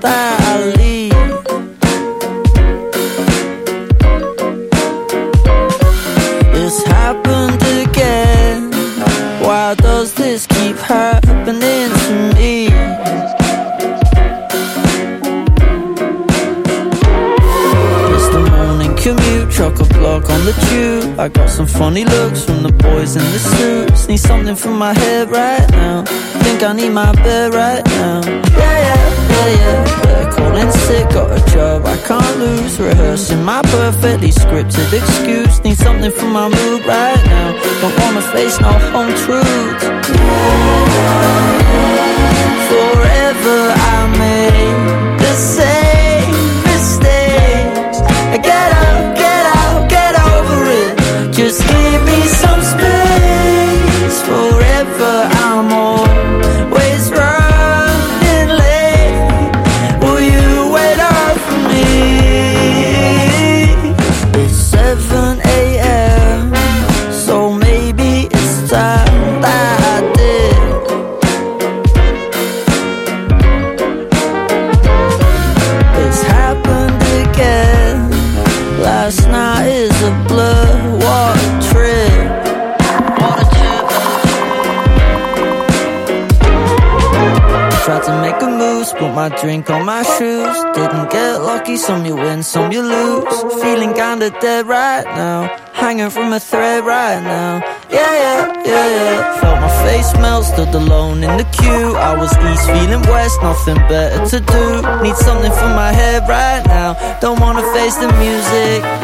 that I leave. It's happened again. Why does this keep happening to me? It's the morning commute, chock-a-block on the tube. I got some funny looks from the boys in the suits. Need something for my head right now. Think I need my bed right now. Yeah. They're calling sick, got a job I can't lose. Rehearsing my perfectly scripted excuse. Need something for my mood right now. Don't wanna face no home truths. Forever I made the same mistakes. Get over it. Just give me some space. Forever I'm always running late. Will you wait up for me? It's 7 a.m. So maybe it's time that I did. It's happened again. Last night is a blur. What a trip. What a trip. Tried to make a move, put my drink on my shoes. Didn't get lucky, some you win, some you lose. Feeling kinda dead right now. Hanging from a thread right now. Yeah. Felt my face melt, stood alone in the queue. I was east, feeling west, nothing better to do. Need something for my head right now. Don't wanna face the music.